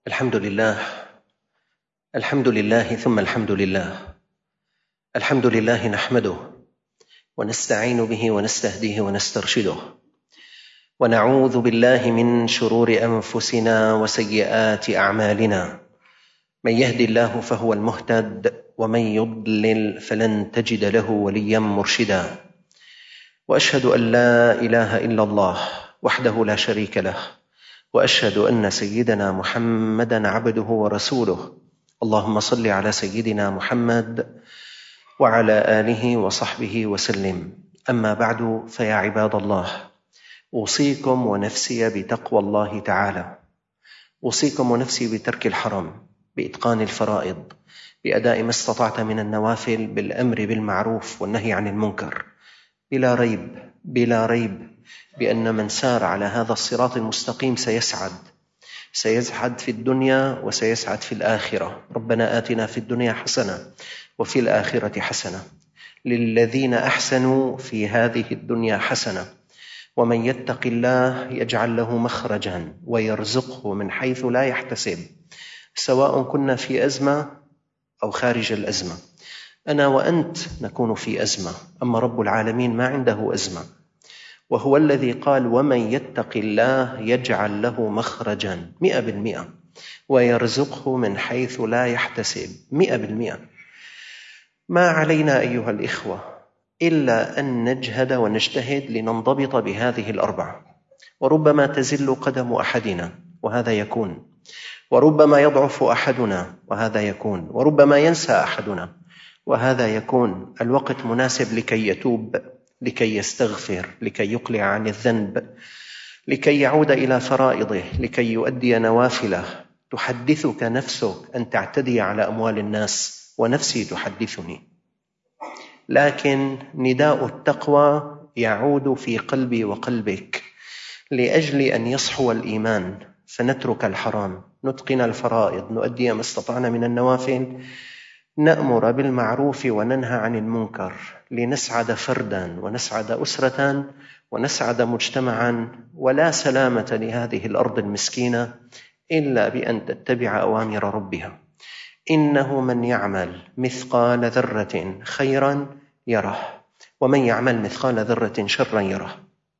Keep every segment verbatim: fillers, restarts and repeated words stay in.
الحمد لله الحمد لله ثم الحمد لله الحمد لله نحمده ونستعين به ونستهديه ونسترشده ونعوذ بالله من شرور أنفسنا وسيئات أعمالنا. من يهد الله فهو المهتد ومن يضلل فلن تجد له وليا مرشدا. وأشهد أن لا إله إلا الله وحده لا شريك له، وأشهد أن سيدنا محمدًا عبده ورسوله. اللهم صل على سيدنا محمد وعلى آله وصحبه وسلم. أما بعد، فيا عباد الله، أوصيكم ونفسي بتقوى الله تعالى. أوصيكم ونفسي بترك الحرام، بإتقان الفرائض، بأداء ما استطعت من النوافل، بالأمر بالمعروف والنهي عن المنكر. بلا ريب بلا ريب بأن من سار على هذا الصراط المستقيم سيسعد سيسعد في الدنيا وسيسعد في الآخرة. ربنا آتنا في الدنيا حسنة وفي الآخرة حسنة. للذين أحسنوا في هذه الدنيا حسنة، ومن يتق الله يجعل له مخرجا ويرزقه من حيث لا يحتسب، سواء كنا في أزمة أو خارج الأزمة. أنا وأنت نكون في أزمة، أما رب العالمين ما عنده أزمة، وهو الذي قال: ومن يتق الله يجعل له مخرجا، مئة بالمئة، ويرزقه من حيث لا يحتسب، مئة بالمئة. ما علينا أيها الإخوة إلا أن نجهد ونجتهد لننضبط بهذه الأربعة. وربما تزل قدم أحدنا وهذا يكون، وربما يضعف أحدنا وهذا يكون، وربما ينسى أحدنا وهذا يكون. الوقت مناسب لكي يتوب، لكي يستغفر، لكي يقلع عن الذنب، لكي يعود إلى فرائضه، لكي يؤدي نوافله. تحدثك نفسك أن تعتدي على أموال الناس، ونفسي تحدثني، لكن نداء التقوى يعود في قلبي وقلبك لأجل أن يصحو الإيمان، فنترك الحرام، نتقن الفرائض، نؤدي ما استطعنا من النوافل، نأمر بالمعروف وننهى عن المنكر، لنسعد فردا ونسعد أسرة ونسعد مجتمعا. ولا سلامة لهذه الأرض المسكينة إلا بأن تتبع أوامر ربها. إنه من يعمل مثقال ذرة خيرا يره، ومن يعمل مثقال ذرة شرا يره.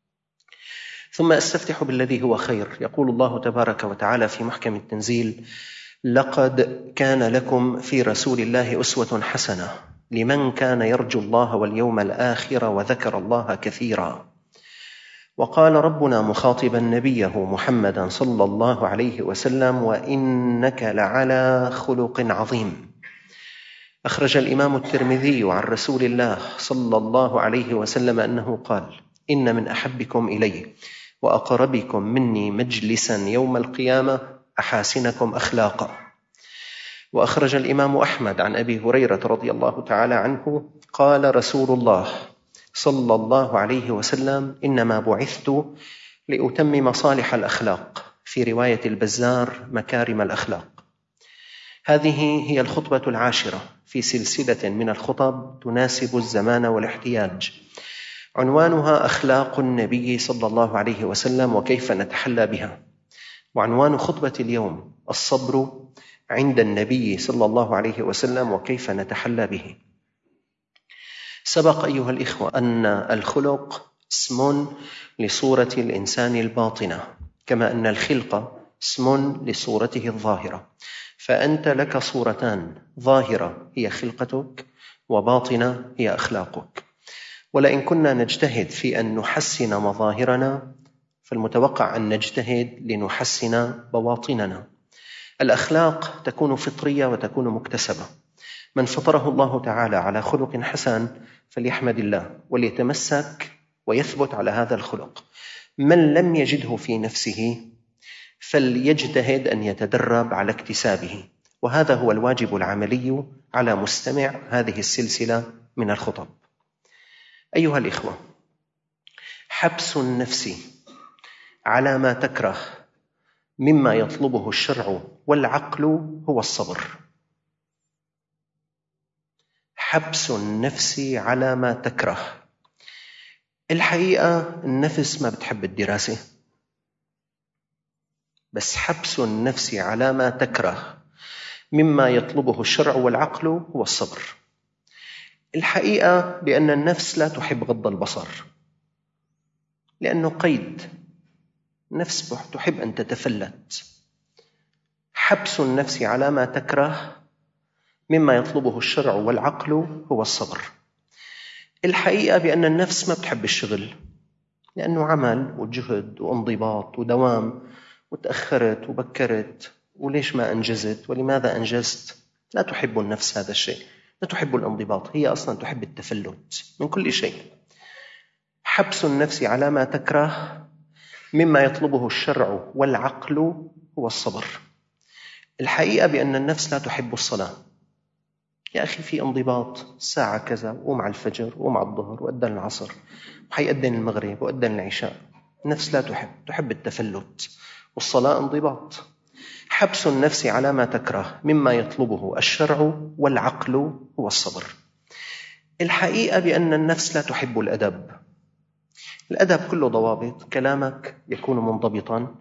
ثم أستفتح بالذي هو خير. يقول الله تبارك وتعالى في محكم التنزيل: لقد كان لكم في رسول الله أسوة حسنة لمن كان يرجو الله واليوم الآخر وذكر الله كثيرا. وقال ربنا مخاطبا نبيه محمدا صلى الله عليه وسلم: وإنك لعلى خلق عظيم. أخرج الإمام الترمذي عن رسول الله صلى الله عليه وسلم أنه قال: إن من أحبكم إلي وأقربكم مني مجلسا يوم القيامة أحاسنكم أخلاقا. وأخرج الإمام أحمد عن أبي هريرة رضي الله تعالى عنه قال رسول الله صلى الله عليه وسلم: إنما بعثت لأتمم صالح الأخلاق، في رواية البزار مكارم الأخلاق. هذه هي الخطبة العاشرة في سلسلة من الخطب تناسب الزمان والاحتياج، عنوانها أخلاق النبي صلى الله عليه وسلم وكيف نتحلى بها. وعنوان خطبة اليوم: الصبر عند النبي صلى الله عليه وسلم وكيف نتحلى به. سبق أيها الإخوة أن الخلق اسم لصورة الإنسان الباطنة، كما أن الخلق اسم لصورته الظاهرة. فأنت لك صورتان: ظاهرة هي خلقتك، وباطنة هي أخلاقك. ولئن كنا نجتهد في أن نحسن مظاهرنا، فالمتوقع أن نجتهد لنحسن بواطننا. الأخلاق تكون فطرية وتكون مكتسبة. من فطره الله تعالى على خلق حسن فليحمد الله وليتمسك ويثبت على هذا الخلق. من لم يجده في نفسه فليجتهد أن يتدرب على اكتسابه. وهذا هو الواجب العملي على مستمع هذه السلسلة من الخطب. أيها الإخوة، حبس النفس على ما تكره مما يطلبه الشرع والعقل هو الصبر. حبس النفس على ما تكره. الحقيقة النفس ما بتحب الدراسة، بس حبس النفس على ما تكره مما يطلبه الشرع والعقل هو الصبر. الحقيقة بأن النفس لا تحب غض البصر لأنه قيد، النفس تحب أن تتفلت. حبس النفس على ما تكره مما يطلبه الشرع والعقل هو الصبر. الحقيقة بأن النفس ما بتحب الشغل لأنه عمل وجهد وانضباط ودوام، وتأخرت وبكرت وليش ما أنجزت ولماذا أنجزت. لا تحب النفس هذا الشيء، لا تحب الانضباط، هي أصلا تحب التفلت من كل شيء. حبس النفس على ما تكره مما يطلبه الشرع والعقل هو الصبر. الحقيقة بأن النفس لا تحب الصلاة. يا أخي في انضباط، ساعة كذا وقوم على الفجر وقوم على الظهر وأذن العصر وحيأذن المغرب وأذن العشاء. النفس لا تحب، تحب التفلت، والصلاة انضباط. حبس النفس على ما تكره مما يطلبه الشرع والعقل هو الصبر. الحقيقة بأن النفس لا تحب الأدب. الأدب كله ضوابط، كلامك يكون منضبطا،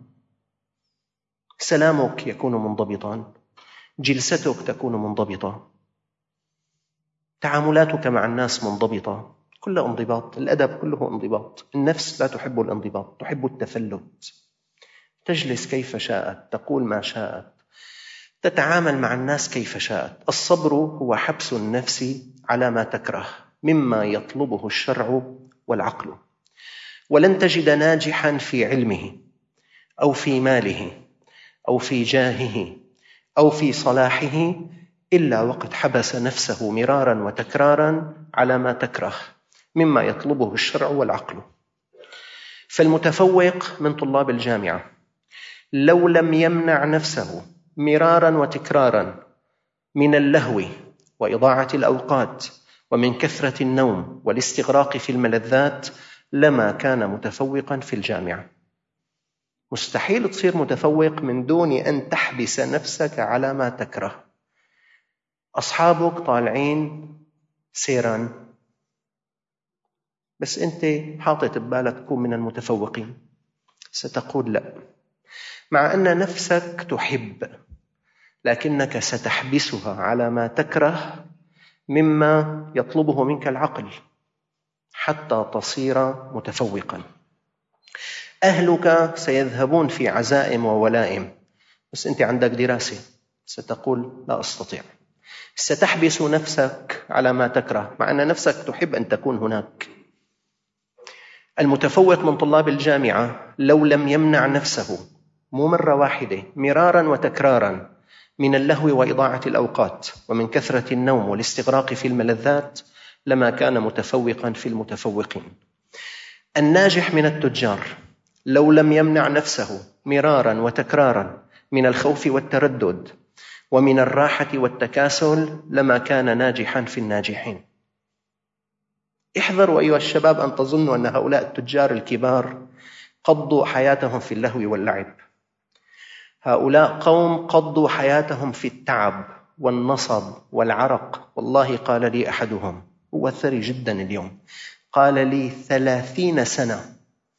سلامك يكون منضبطا، جلستك تكون منضبطة، تعاملاتك مع الناس منضبطة، كله انضباط. الأدب كله انضباط. النفس لا تحب الانضباط، تحب التفلت، تجلس كيف شاءت، تقول ما شاءت، تتعامل مع الناس كيف شاءت. الصبر هو حبس النفس على ما تكره مما يطلبه الشرع والعقل. ولن تجد ناجحا في علمه أو في ماله أو في جاهه أو في صلاحه إلا وقد حبس نفسه مرارا وتكرارا على ما تكره مما يطلبه الشرع والعقل. فالمتفوق من طلاب الجامعة لو لم يمنع نفسه مرارا وتكرارا من اللهو وإضاعة الأوقات ومن كثرة النوم والاستغراق في الملذات لما كان متفوقا في الجامعة. مستحيل تصير متفوق من دون أن تحبس نفسك على ما تكره. أصحابك طالعين سيران بس أنت حاطط ببالك تكون من المتفوقين، ستقول لا، مع أن نفسك تحب، لكنك ستحبسها على ما تكره مما يطلبه منك العقل حتى تصير متفوقا. أهلك سيذهبون في عزائم وولائم بس أنت عندك دراسة، ستقول لا أستطيع. ستحبس نفسك على ما تكره مع أن نفسك تحب أن تكون هناك. المتفوق من طلاب الجامعة لو لم يمنع نفسه مو مرة واحدة، مرارا وتكرارا من اللهو وإضاعة الأوقات ومن كثرة النوم والاستغراق في الملذات لما كان متفوقا في المتفوقين. الناجح من التجار لو لم يمنع نفسه مرارا وتكرارا من الخوف والتردد ومن الراحة والتكاسل لما كان ناجحا في الناجحين. احذروا أيها الشباب أن تظنوا أن هؤلاء التجار الكبار قضوا حياتهم في اللهو واللعب. هؤلاء قوم قضوا حياتهم في التعب والنصب والعرق. والله قال لي أحدهم، هو ثري جدا اليوم، قال لي ثلاثين سنة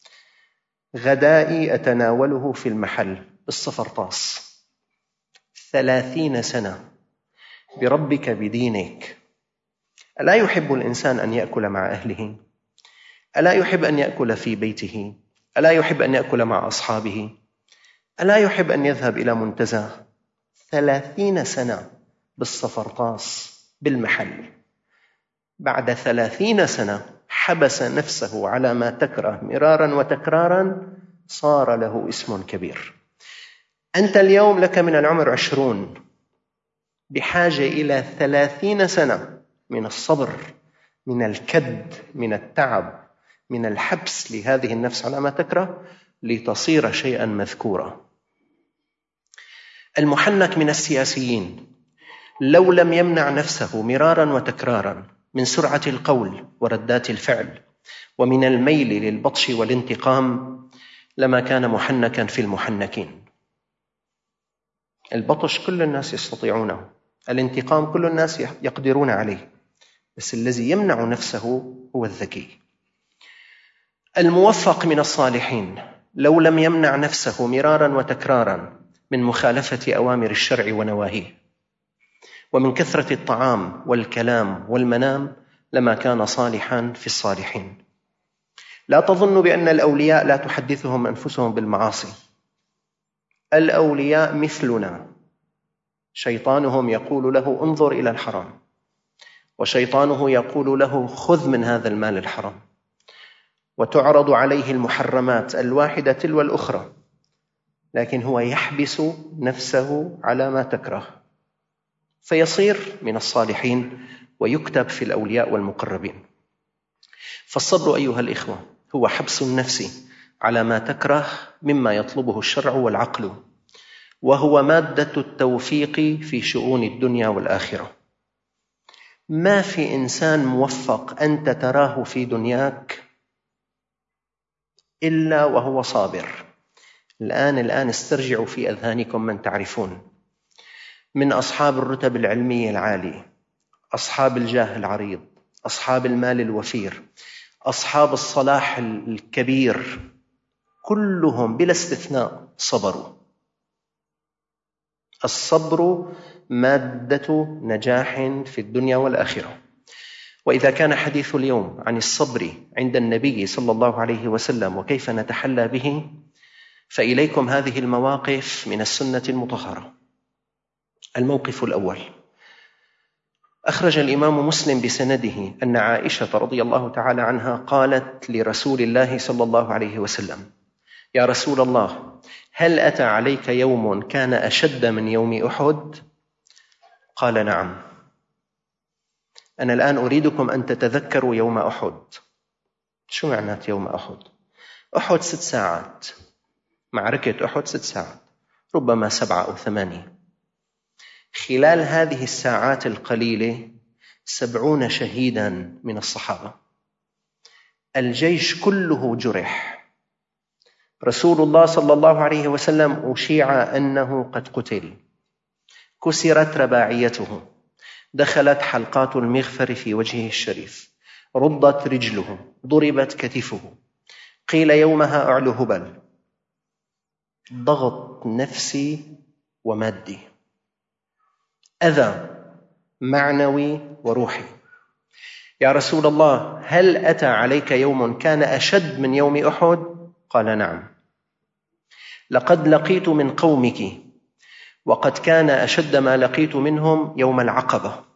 غدائي أتناوله في المحل بالصفرطاس. ثلاثين سنة بربك بدينك. ألا يحب الإنسان أن يأكل مع أهله؟ ألا يحب أن يأكل في بيته؟ ألا يحب أن يأكل مع أصحابه؟ ألا يحب أن يذهب إلى منتزه؟ ثلاثين سنة بالصفرطاس بالمحل. بعد ثلاثين سنة حبس نفسه على ما تكره مرارا وتكرارا، صار له اسم كبير. أنت اليوم لك من العمر عشرون، بحاجة إلى ثلاثين سنة من الصبر، من الكد، من التعب، من الحبس لهذه النفس على ما تكره لتصير شيئا مذكورا. المحنك من السياسيين لو لم يمنع نفسه مرارا وتكرارا من سرعة القول وردات الفعل ومن الميل للبطش والانتقام لما كان محنكا في المحنكين. البطش كل الناس يستطيعونه، الانتقام كل الناس يقدرون عليه، بس الذي يمنع نفسه هو الذكي. الموفق من الصالحين لو لم يمنع نفسه مرارا وتكرارا من مخالفة أوامر الشرع ونواهيه ومن كثرة الطعام والكلام والمنام لما كان صالحا في الصالحين. لا تظن بأن الأولياء لا تحدثهم أنفسهم بالمعاصي. الأولياء مثلنا، شيطانهم يقول له انظر إلى الحرام، وشيطانه يقول له خذ من هذا المال الحرام، وتعرض عليه المحرمات الواحدة تلو الأخرى، لكن هو يحبس نفسه على ما تكره فيصير من الصالحين ويكتب في الأولياء والمقربين. فالصبر أيها الإخوة هو حبس النفس على ما تكره مما يطلبه الشرع والعقل، وهو مادة التوفيق في شؤون الدنيا والآخرة. ما في إنسان موفق أنت تراه في دنياك إلا وهو صابر. الآن الآن استرجعوا في أذهانكم من تعرفون من أصحاب الرتب العلمية العالية، أصحاب الجاه العريض، أصحاب المال الوفير، أصحاب الصلاح الكبير، كلهم بلا استثناء صبروا. الصبر مادة نجاح في الدنيا والآخرة. وإذا كان حديث اليوم عن الصبر عند النبي صلى الله عليه وسلم وكيف نتحلى به، فإليكم هذه المواقف من السنة المطهرة. الموقف الأول: أخرج الإمام مسلم بسنده أن عائشة رضي الله تعالى عنها قالت لرسول الله صلى الله عليه وسلم: يا رسول الله، هل أتى عليك يوم كان أشد من يوم أحد؟ قال: نعم. أنا الآن أريدكم أن تتذكروا يوم أحد. شو معنات يوم أحد؟ أحد ست ساعات، معركة أحد ست ساعات، ربما سبعة أو ثمانية. خلال هذه الساعات القليلة سبعون شهيدا من الصحابة، الجيش كله جرح. رسول الله صلى الله عليه وسلم أشيع أنه قد قتل، كسرت رباعيته، دخلت حلقات المغفر في وجهه الشريف، رضت رجله، ضربت كتفه، قيل يومها أعلو هبل. ضغط نفسي ومادي، أذى معنوي وروحي. يا رسول الله، هل أتى عليك يوم كان أشد من يوم أحد؟ قال: نعم. لقد لقيت من قومك وقد كان أشد ما لقيت منهم يوم العقبة،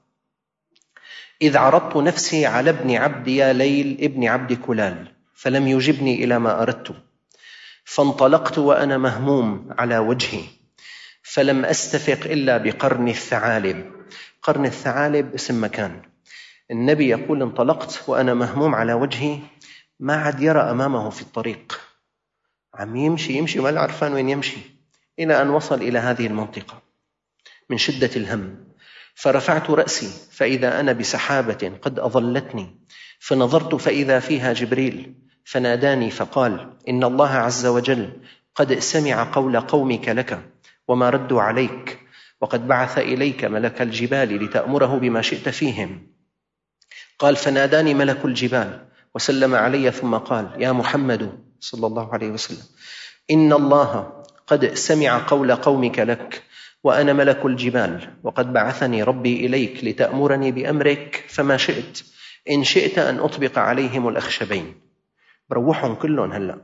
إذ عرضت نفسي على ابن عبد يا ليل ابن عبد كلال فلم يجبني إلى ما أردت، فانطلقت وأنا مهموم على وجهي، فلم أستفق إلا بقرن الثعالب. قرن الثعالب اسم مكان. النبي يقول: انطلقت وأنا مهموم على وجهي، ما عاد يرى أمامه في الطريق، عم يمشي يمشي وما عرفان وين يمشي، إلى أن وصل إلى هذه المنطقة من شدة الهم. فرفعت رأسي فإذا أنا بسحابة قد أظلتني، فنظرت فإذا فيها جبريل، فناداني فقال: إن الله عز وجل قد سمع قول قومك لك وما ردوا عليك، وقد بعث إليك ملك الجبال لتأمره بما شئت فيهم. قال: فناداني ملك الجبال وسلم علي ثم قال: يا محمد صلى الله عليه وسلم، إن الله قد سمع قول قومك لك وأنا ملك الجبال، وقد بعثني ربي إليك لتأمرني بأمرك، فما شئت، إن شئت أن أطبق عليهم الأخشبين. بروحهم كلهم هلأ.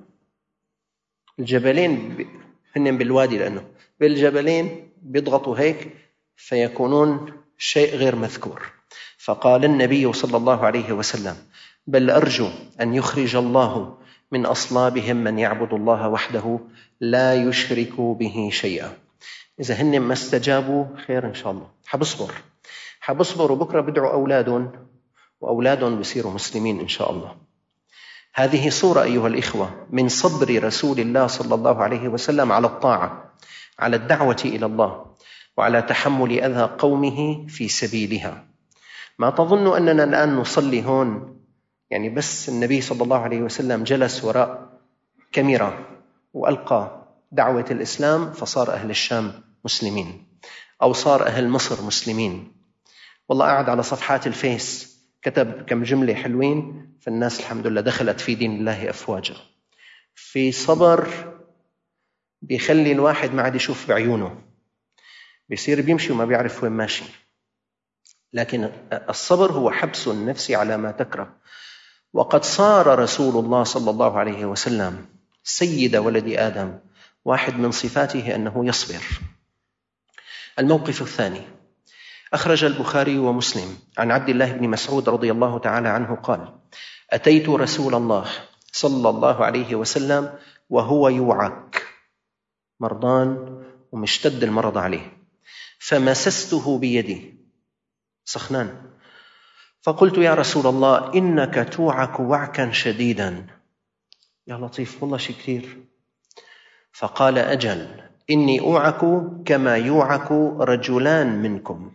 الجبلين هن بالوادي، لأنه بالجبلين بيضغطوا هيك فيكونون شيء غير مذكور. فقال النبي صلى الله عليه وسلم: بل أرجو أن يخرج الله من أصلابهم من يعبد الله وحده لا يشرك به شيئا. إذا هن ما استجابوا خير إن شاء الله، حبصبر حبصبر وبكرة بدعوا أولادهم وأولادهم بيصيروا مسلمين إن شاء الله. هذه صورة أيها الإخوة من صبر رسول الله صلى الله عليه وسلم على الطاعة، على الدعوة إلى الله، وعلى تحمل أذى قومه في سبيلها. ما تظن أننا الآن نصلي هون يعني بس النبي صلى الله عليه وسلم جلس وراء كاميرا وألقى دعوة الإسلام فصار أهل الشام مسلمين، أو صار أهل مصر مسلمين. والله قاعد على صفحات الفيس كتب كم جملة حلوين، فالناس الحمد لله دخلت في دين الله أفواجا. في صبر بيخلي الواحد ما عاد يشوف بعيونه، بيصير بيمشي وما بيعرف وين ماشي. لكن الصبر هو حبس النفس على ما تكره. وقد صار رسول الله صلى الله عليه وسلم سيد ولد آدم، واحد من صفاته أنه يصبر. الموقف الثاني، أخرج البخاري ومسلم عن عبد الله بن مسعود رضي الله تعالى عنه قال: أتيت رسول الله صلى الله عليه وسلم وهو يوعك، مرضان ومشتد المرض عليه، فمسسته بيدي، سخنان، فقلت: يا رسول الله إنك توعك وعكا شديدا. يا لطيف، والله شيء كثير. فقال: أجل، إني أوعك كما يوعك رجلان منكم.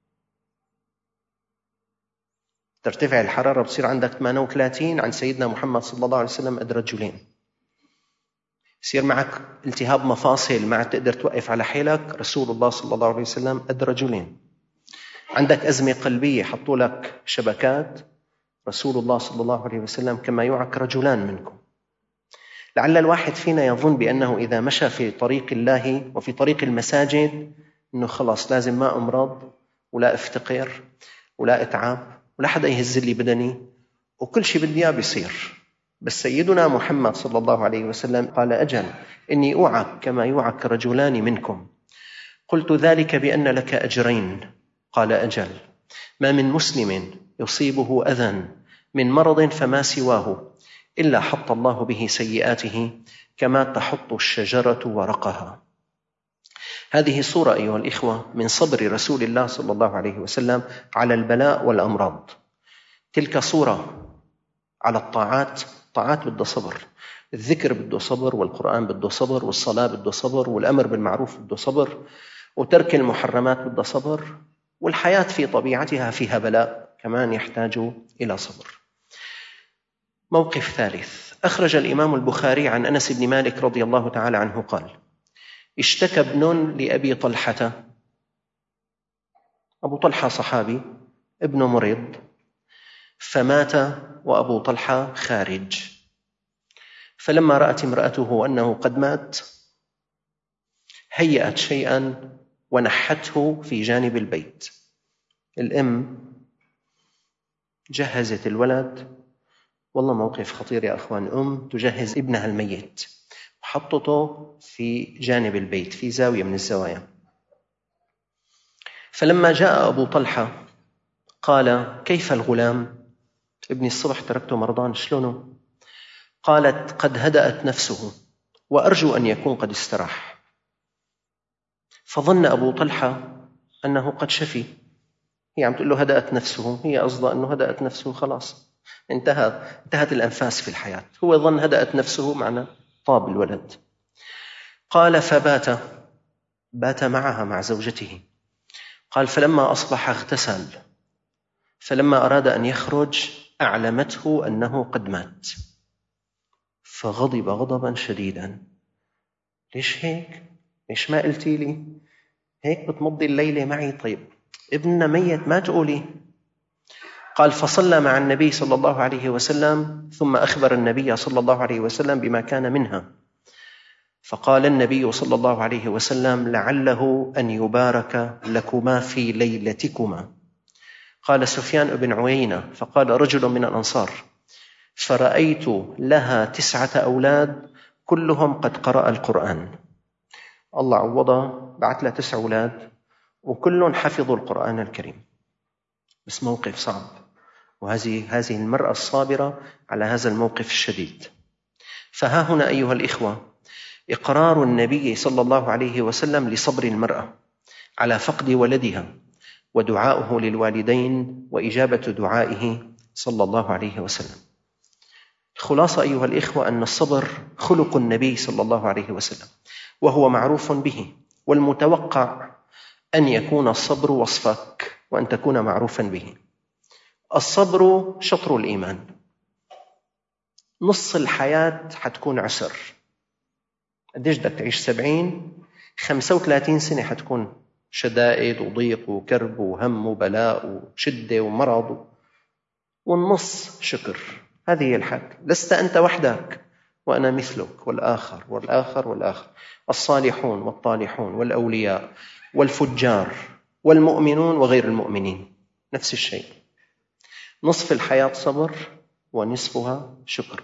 ترتفع الحرارة، بتصير عندك ثمانية وثلاثين، عن سيدنا محمد صلى الله عليه وسلم قد رجلين. يصير معك التهاب مفاصل، ما تقدر توقف على حيلك، رسول الله صلى الله عليه وسلم قد رجلين. عندك أزمة قلبية، حطوا لك شبكات، رسول الله صلى الله عليه وسلم كما يوعك رجلان منكم. لعل الواحد فينا يظن بأنه إذا مشى في طريق الله وفي طريق المساجد أنه خلاص لازم ما أمرض ولا أفتقر ولا أتعب ولا حدا يهز لي بدني وكل شيء بدي إياه بيصير. بس سيدنا محمد صلى الله عليه وسلم قال: أجل، إني أوعك كما يوعك رجلان منكم. قلت: ذلك بأن لك أجرين. قال: أجل، ما من مسلم يصيبه أذى من مرض فما سواه إلا حط الله به سيئاته كما تحط الشجرة ورقها. هذه صورة أيها الإخوة من صبر رسول الله صلى الله عليه وسلم على البلاء والأمراض. تلك صورة على الطاعات، طاعات بده صبر، الذكر بده صبر، والقرآن بده صبر، والصلاة بده صبر، والأمر بالمعروف بده صبر، وترك المحرمات بده صبر، والحياة في طبيعتها فيها بلاء كمان يحتاج إلى صبر. موقف ثالث، أخرج الإمام البخاري عن أنس بن مالك رضي الله تعالى عنه قال: اشتكى ابن لأبي طلحة، أبو طلحة صحابي، ابنه مريض، فمات وأبو طلحة خارج. فلما رأت امرأته أنه قد مات هيأت شيئا ونحته في جانب البيت. الأم جهزت الولد، والله موقف خطير يا أخوان، أم تجهز ابنها الميت وحطته في جانب البيت في زاوية من الزوايا. فلما جاء أبو طلحة قال: كيف الغلام؟ ابني الصبح تركته مرضان، شلونه؟ قالت: قد هدأت نفسه وأرجو أن يكون قد استراح. فظن أبو طلحة أنه قد شفي، هي عم تقول له هدأت نفسه، هي قصدها أنه هدأت نفسه خلاص انتهى انتهت الأنفاس في الحياة، هو ظن هدأت نفسه معنى طاب الولد. قال: فبات بات معها مع زوجته. قال: فلما أصبح اغتسل، فلما أراد أن يخرج أعلمته أنه قد مات، فغضب غضبا شديدا. ليش هيك؟ ليش ما قلتي لي؟ هيك بتمضي الليلة معي؟ طيب ابننا ميت ما تقولي؟ قال: فصلى مع النبي صلى الله عليه وسلم ثم أخبر النبي صلى الله عليه وسلم بما كان منها. فقال النبي صلى الله عليه وسلم: لعله أن يبارك لكما في ليلتكما. قال سفيان بن عيينة: فقال رجل من الأنصار: فرأيت لها تسعة أولاد كلهم قد قرأ القرآن. الله عوضها، بعت لها تسع أولاد وكلهم حفظوا القرآن الكريم. بس موقف صعب، وهذه هذه المرأة الصابرة على هذا الموقف الشديد. فها هنا أيها الإخوة إقرار النبي صلى الله عليه وسلم لصبر المرأة على فقد ولدها، ودعاؤه للوالدين وإجابة دعائه صلى الله عليه وسلم. الخلاصة أيها الإخوة أن الصبر خلق النبي صلى الله عليه وسلم، وهو معروف به، والمتوقع أن يكون الصبر وصفك وأن تكون معروفا به. الصبر شطر الإيمان، نص الحياة حتكون عسر. قديش بدك تعيش؟ سبعين خمسة وثلاثين سنة حتكون شدائد وضيق وكرب وهم وبلاء وشدة ومرض، والنص شكر. هذه الحال، لست أنت وحدك، وأنا مثلك، والآخر والآخر والآخر، الصالحون والطالحون والأولياء والفجار والمؤمنون وغير المؤمنين، نفس الشيء. نصف الحياة صبر ونصفها شكر.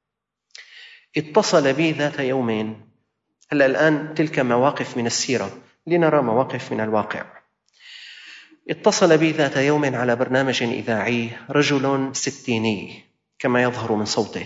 اتصل بي ذات يومين، هلأ الآن تلك مواقف من السيرة لنرى مواقف من الواقع. اتصل بي ذات يوم على برنامج إذاعي رجل ستيني كما يظهر من صوته،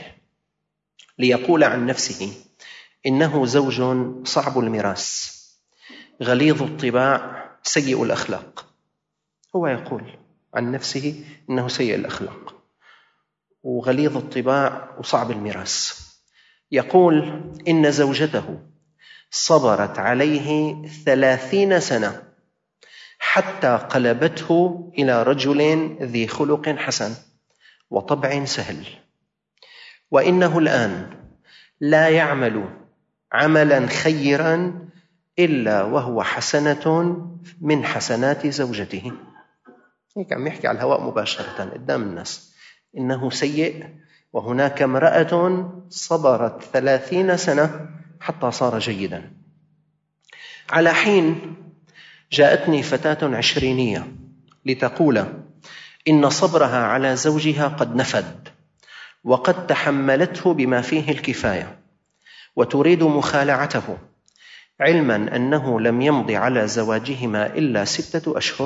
ليقول عن نفسه إنه زوج صعب المراس، غليظ الطباع، سيء الأخلاق. هو يقول عن نفسه إنه سيء الأخلاق وغليظ الطباع وصعب المراس. يقول إن زوجته صبرت عليه ثلاثين سنة حتى قلبته إلى رجل ذي خلق حسن وطبع سهل، وإنه الآن لا يعمل عملا خيرا إلا وهو حسنة من حسنات زوجته. هيك عم يحكي على الهواء مباشرة قدام الناس، إنه سيء، وهناك امرأة صبرت ثلاثين سنة حتى صار جيدا. على حين جاءتني فتاة عشرينية لتقول إن صبرها على زوجها قد نفد، وقد تحملته بما فيه الكفاية، وتريد مخالعته، علما أنه لم يمض على زواجهما إلا ستة أشهر.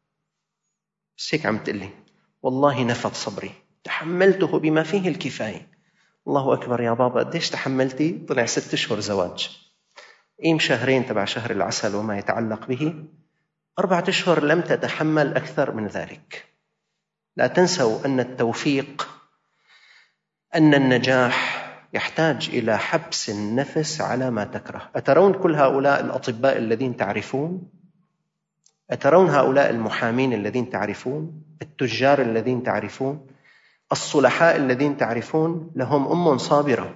بس هيك عم تقلي والله نفد صبري، تحملته بما فيه الكفاية. الله أكبر يا بابا، قديش تحملتي؟ طلع ست أشهر زواج. قيم شهرين تبع شهر العسل وما يتعلق به، أربعة أشهر لم تتحمل أكثر من ذلك. لا تنسوا أن التوفيق، أن النجاح يحتاج إلى حبس النفس على ما تكره. أترون كل هؤلاء الأطباء الذين تعرفون؟ أترون هؤلاء المحامين الذين تعرفون؟ التجار الذين تعرفون؟ الصلحاء الذين تعرفون؟ لهم أم صابرة،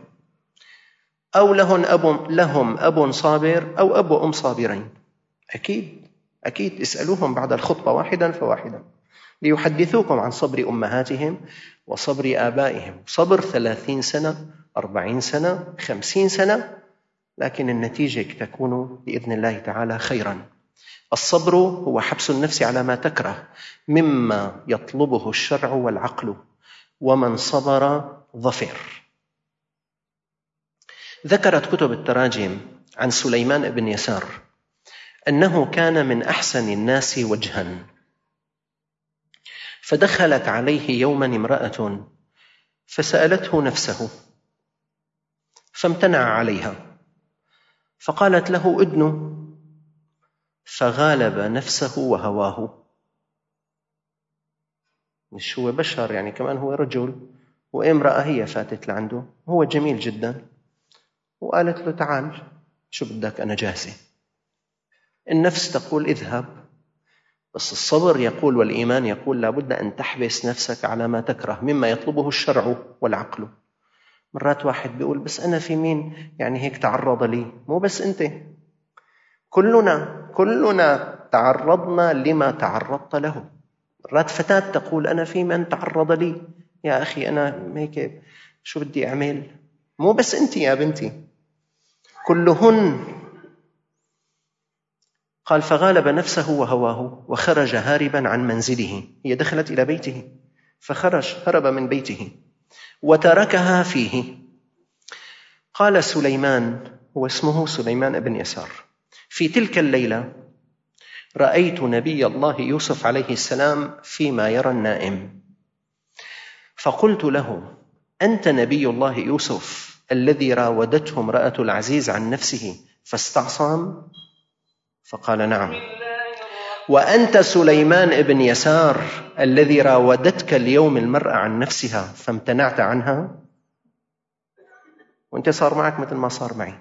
أو لهم أب, لهم أب صابر أو أب وأم صابرين. أكيد أكيد اسألوهم بعد الخطبة واحدا فواحدا ليحدثوكم عن صبر أمهاتهم وصبر آبائهم. صبر ثلاثين سنة، أربعين سنة، خمسين سنة، لكن النتيجة تكون بإذن الله تعالى خيرا. الصبر هو حبس النفس على ما تكره مما يطلبه الشرع والعقل، ومن صبر ظفر. ذكرت كتب التراجم عن سليمان بن يسار أنه كان من أحسن الناس وجها، فدخلت عليه يوما امرأة فسألته نفسه فامتنع عليها، فقالت له ادنو، فغالب نفسه وهواه. مش هو بشر يعني، كمان هو رجل، وامرأة هي فاتت لعنده، هو جميل جدا، وقالت له تعال شو بدك أنا جاهزة. النفس تقول اذهب، بس الصبر يقول والإيمان يقول لابد أن تحبس نفسك على ما تكره مما يطلبه الشرع والعقل. مرات واحد بيقول بس أنا في مين يعني هيك تعرض لي؟ مو بس أنت، كلنا كلنا تعرضنا لما تعرضت له. مرات فتاة تقول أنا في من تعرض لي، يا أخي أنا هيك شو بدي أعمل؟ مو بس أنت يا بنتي، كلهن. قال فغالب نفسه وهواه وخرج هاربا عن منزله. هي دخلت إلى بيته فخرج، هرب من بيته وتركها فيه. قال سليمان، هو اسمه سليمان بن يسار، في تلك الليلة رأيت نبي الله يوسف عليه السلام فيما يرى النائم، فقلت له أنت نبي الله يوسف الذي راودته امرأة العزيز عن نفسه فاستعصم؟ فقال نعم. وأنت سليمان بن يسار الذي راودتك اليوم المرأة عن نفسها فامتنعت عنها؟ وانت صار معك مثل ما صار معي.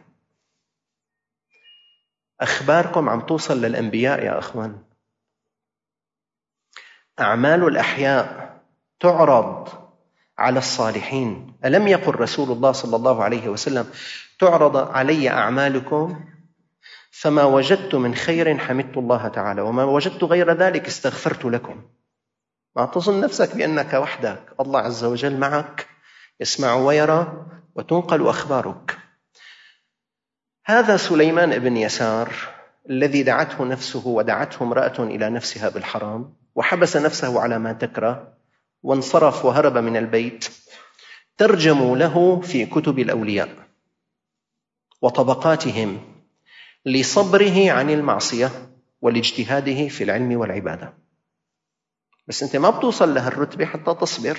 أخباركم عم توصل للأنبياء يا أخوان. أعمال الأحياء تعرض على الصالحين. ألم يقل رسول الله صلى الله عليه وسلم تعرض علي أعمالكم فما وجدت من خير حمدت الله تعالى، وما وجدت غير ذلك استغفرت لكم. ما تظن نفسك بأنك وحدك، الله عز وجل معك، يسمع ويرى وتنقل أخبارك. هذا سليمان بن يسار الذي دعته نفسه ودعته امرأة إلى نفسها بالحرام وحبس نفسه على ما تكره وانصرف وهرب من البيت، ترجموا له في كتب الأولياء وطبقاتهم لصبره عن المعصية ولاجتهاده في العلم والعبادة. بس أنت ما بتوصل لها الرتبة حتى تصبر.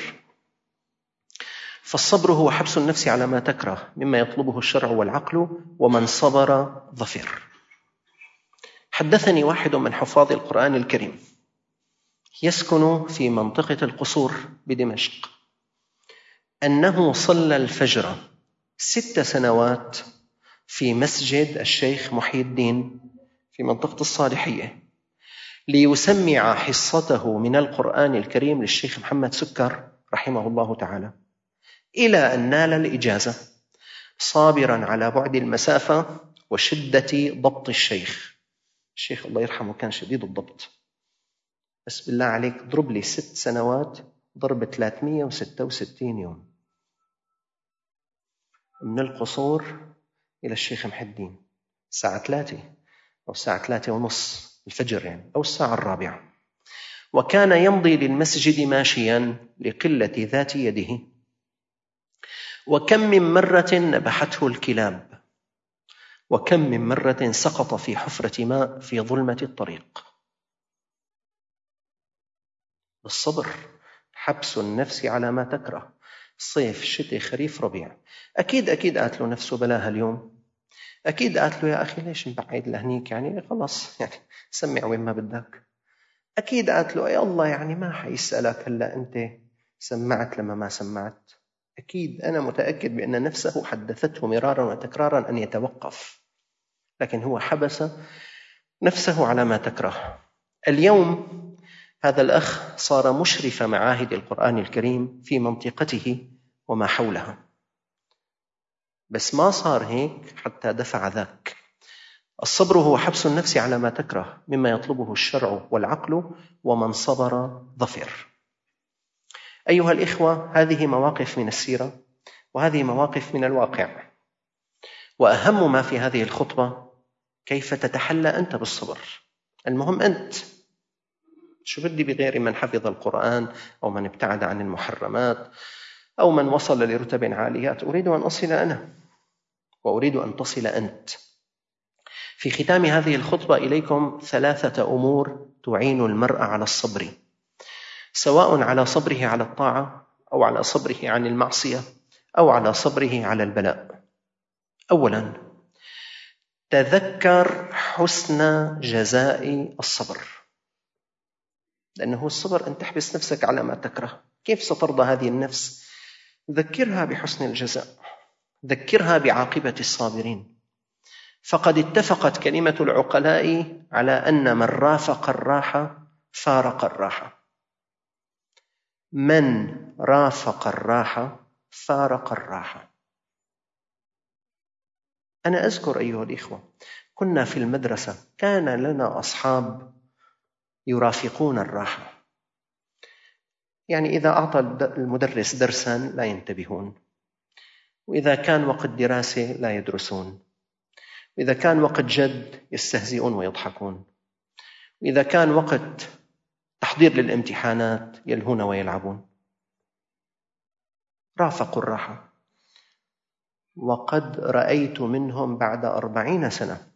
فالصبر هو حبس النفس على ما تكره مما يطلبه الشرع والعقل، ومن صبر ظفر. حدثني واحد من حفاظ القرآن الكريم يسكن في منطقة القصور بدمشق أنه صلى الفجر ست سنوات في مسجد الشيخ محي الدين في منطقة الصالحية ليسمع حصته من القرآن الكريم للشيخ محمد سكر رحمه الله تعالى، إلى أن نال الإجازة صابرا على بعد المسافة وشدة ضبط الشيخ. الشيخ الله يرحمه كان شديد الضبط، بس بالله عليك ضرب لي ست سنوات ضرب ثلاثمئة وستة وستين يوم من القصور إلى الشيخ محي الدين، الساعة ثلاثة أو الساعة ثلاثة ونص الفجر يعني، أو الساعة الرابعة. وكان يمضي للمسجد ماشيا لقلة ذات يده. وكم من مرة نبحته الكلاب، وكم من مرة سقط في حفرة ماء في ظلمة الطريق. الصبر حبس النفس على ما تكره، صيف شتاء خريف ربيع. أكيد أكيد قالت له نفسه بلاها اليوم، أكيد قالت له يا أخي ليش مبعيد لهنيك يعني خلاص يعني سمع وين ما بدك. أكيد قالت له يا الله يعني ما حيسألك هلأ أنت سمعت لما ما سمعت. أكيد أنا متأكد بأن نفسه حدثته مرارا وتكرارا أن يتوقف، لكن هو حبس نفسه على ما تكره. اليوم هذا الأخ صار مشرف معاهد القرآن الكريم في منطقته وما حولها، بس ما صار هيك حتى دفع ذاك. الصبر هو حبس النفس على ما تكره مما يطلبه الشرع والعقل، ومن صبر ظفر. أيها الإخوة، هذه مواقف من السيرة وهذه مواقف من الواقع، وأهم ما في هذه الخطبة كيف تتحلى أنت بالصبر. المهم أنت، شو بدي بغير من حفظ القرآن أو من ابتعد عن المحرمات أو من وصل لرتب عاليات. أريد أن أصل أنا وأريد أن تصل أنت. في ختام هذه الخطبة إليكم ثلاثة أمور تعين المرء على الصبر، سواء على صبره على الطاعة أو على صبره عن المعصية أو على صبره على البلاء. أولاً، تذكر حسن جزاء الصبر، لأنه الصبر أن تحبس نفسك على ما تكره. كيف سترضى هذه النفس؟ ذكرها بحسن الجزاء، ذكرها بعاقبة الصابرين. فقد اتفقت كلمة العقلاء على أن من رافق الراحة فارق الراحة. من رافق الراحة فارق الراحة. أنا أذكر أيها الإخوة، كنا في المدرسة كان لنا أصحاب يرافقون الراحة، يعني إذا أعطى المدرس درساً لا ينتبهون، وإذا كان وقت دراسة لا يدرسون، وإذا كان وقت جد يستهزئون ويضحكون، وإذا كان وقت تحضير للامتحانات يلهون ويلعبون. رافقوا الراحة. وقد رأيت منهم بعد أربعين سنة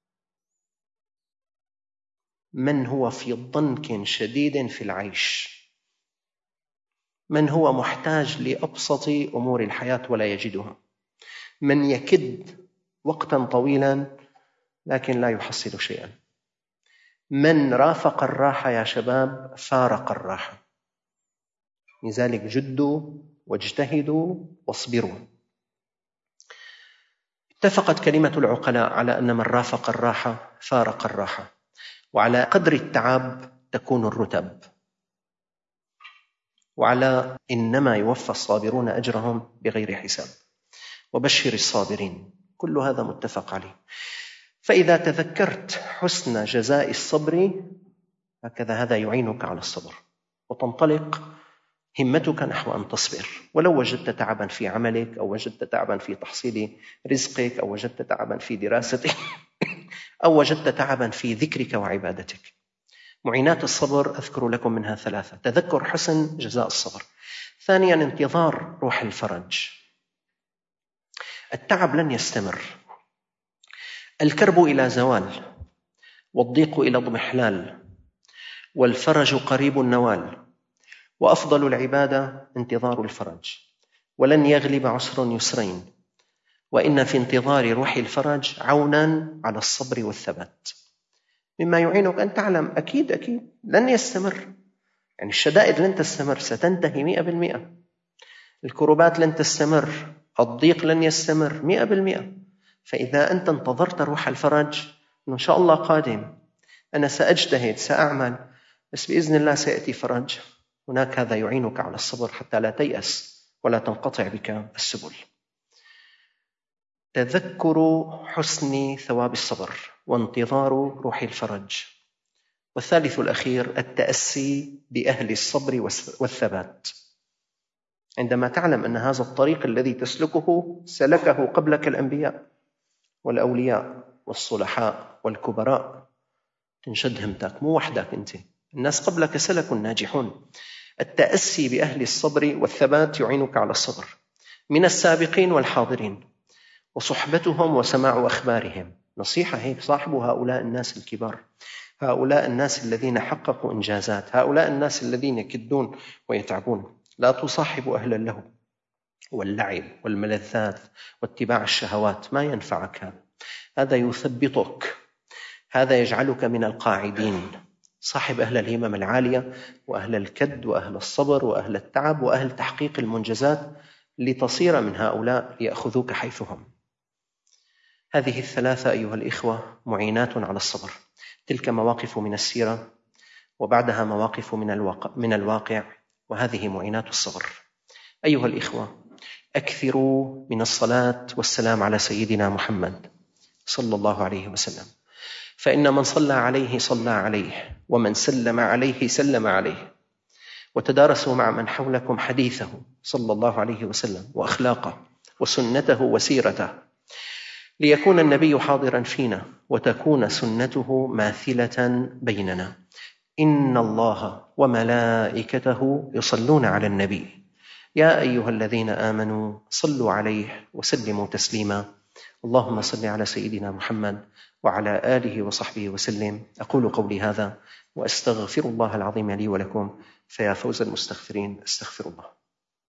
من هو في ضنك شديد في العيش، من هو محتاج لأبسط أمور الحياة ولا يجدها، من يكد وقتا طويلا لكن لا يحصل شيئا. من رافق الراحة يا شباب فارق الراحة. لذلك جدوا واجتهدوا واصبروا. اتفقت كلمة العقلاء على أن من رافق الراحة فارق الراحة، وعلى قدر التعب تكون الرتب، وعلى إنما يوفى الصابرون أجرهم بغير حساب، وبشر الصابرين. كل هذا متفق عليه. فإذا تذكرت حسن جزاء الصبر هكذا هذا يعينك على الصبر، وتنطلق همتك نحو أن تصبر، ولو وجدت تعبا في عملك أو وجدت تعبا في تحصيل رزقك أو وجدت تعبا في دراستك أو وجدت تعبا في ذكرك وعبادتك. معينات الصبر أذكر لكم منها ثلاثة: تذكر حسن جزاء الصبر، ثانيا انتظار روح الفرج. التعب لن يستمر، الكرب إلى زوال والضيق إلى اضمحلال والفرج قريب النوال، وأفضل العبادة انتظار الفرج، ولن يغلب عسر يسرين، وإن في انتظار روح الفرج عونا على الصبر والثبات، مما يعينك أن تعلم أكيد أكيد لن يستمر، يعني الشدائد لن تستمر، ستنتهي مئة بالمئة، الكربات لن تستمر، الضيق لن يستمر مئة بالمئة. فإذا أنت انتظرت روح الفرج إن شاء الله قادم، أنا سأجتهد سأعمل، بس بإذن الله سيأتي فرج هناك، هذا يعينك على الصبر حتى لا تيأس ولا تنقطع بك السبل. تذكر حسن ثواب الصبر وانتظار روح الفرج. والثالث الأخير التأسي بأهل الصبر والثبات. عندما تعلم أن هذا الطريق الذي تسلكه سلكه قبلك الأنبياء والأولياء والصلحاء والكبراء، تنشد همتك، مو وحدك أنت، الناس قبلك سلكوا الناجحون. التأسي بأهل الصبر والثبات يعينك على الصبر من السابقين والحاضرين، وصحبتهم وسماع أخبارهم. نصيحة هيك، صاحبوا هؤلاء الناس الكبار، هؤلاء الناس الذين حققوا إنجازات، هؤلاء الناس الذين يكدون ويتعبون. لا تصاحب أهل اللهو واللعب والملذات واتباع الشهوات، ما ينفعك هذا، هذا يثبطك، هذا يجعلك من القاعدين. صاحب أهل الهمم العالية وأهل الكد وأهل الصبر وأهل التعب وأهل تحقيق المنجزات، لتصير من هؤلاء ليأخذوك حيثهم. هذه الثلاثة أيها الإخوة معينات على الصبر. تلك مواقف من السيرة، وبعدها مواقف من الواقع, من الواقع وهذه معينات الصبر. أيها الإخوة، أكثروا من الصلاة والسلام على سيدنا محمد صلى الله عليه وسلم، فإن من صلى عليه صلى عليه، ومن سلم عليه سلم عليه. وتدارسوا مع من حولكم حديثه صلى الله عليه وسلم وأخلاقه وسنته وسيرته، ليكون النبي حاضرا فينا وتكون سنته ماثلة بيننا. إن الله وملائكته يصلون على النبي، يا أيها الذين آمنوا صلوا عليه وسلموا تسليما. اللهم صل على سيدنا محمد وعلى آله وصحبه وسلم. أقول قولي هذا وأستغفر الله العظيم لي ولكم، فيا فوز المستغفرين، استغفر الله.